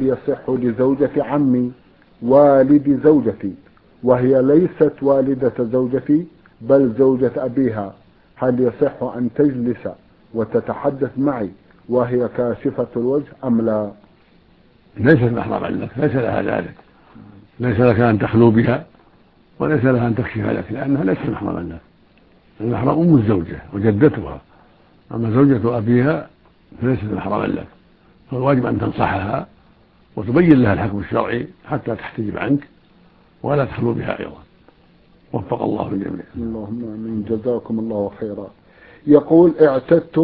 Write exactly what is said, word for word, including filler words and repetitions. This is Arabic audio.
هل يصح لزوجة عمي والد زوجتي وهي ليست والدة زوجتي بل زوجة أبيها، هل يصح أن تجلس وتتحدث معي وهي كاشفة الوجه أم لا؟ ليست محرما لك، ليس لها ذلك، ليس لك أن تخلو بها وليس لها أن تكشف لك، لأنها ليست محرما لك. المحرم أم الزوجة وجدتها، أما زوجة أبيها فليست محرما لك، فالواجب أن تنصحها وتبين لها الحكم الشرعي حتى تحتجب عنك ولا تخلو بها أيضا. وفق الله الجميع. اللهم آمين. جزاكم الله خيرا. يقول: اعتدت